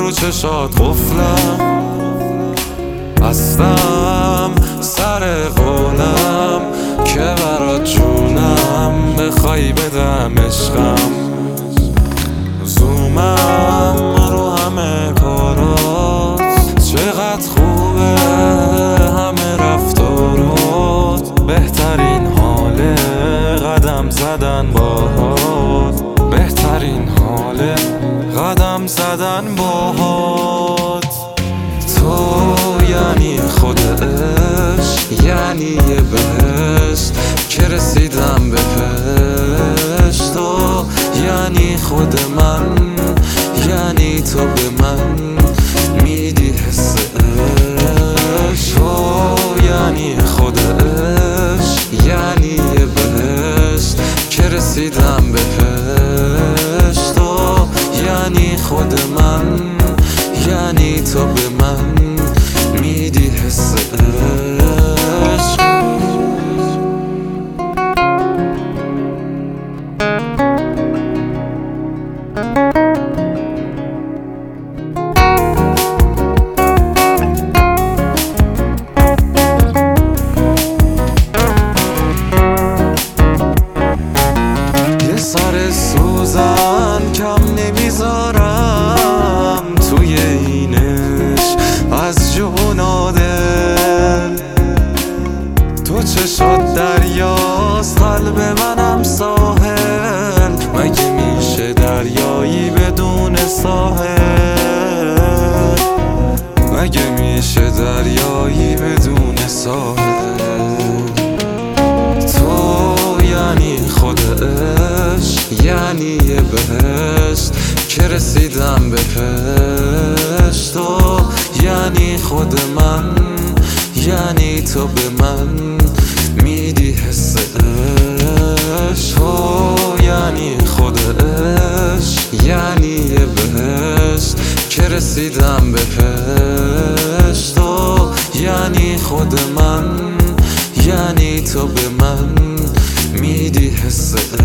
رو چشات قفلم، بستم سر قولم که برات جونم بخوای بدم عشقم. زومم رو همه کارات، چقدر خوبه همه رفتارات، بهترین حاله قدم زدن باهات، بهترین حاله قدم زدن باهات. تو یعنی خود عشق، یعنی یه بهشت که رسیدم به پشت. تو یعنی خود من، یعنی تو به من میدی حس عشق. تو یعنی خود عشق، یعنی یه بهشت که رسیدم به پشت. تو یعنی خود من، یعنی تو به من میدی حس عشق. یه سر سوزن کم نمیذارم توی اینش از جونا دل. تو چشات دریاست، قلب منم ساحل، مگه میشه دریایی بدون ساحل؟ مگه میشه دریایی بدون ساحل؟ تو یعنی خود عشق، یعنی یه بهشت که رسیدم به پشت. تو یعنی خود من، یعنی تو به من میدی حس عشق. تو یعنی خود عشق، یعنی یه بهشت که رسیدم به پشت. تو یعنی خود من، یعنی تو به من میدی حس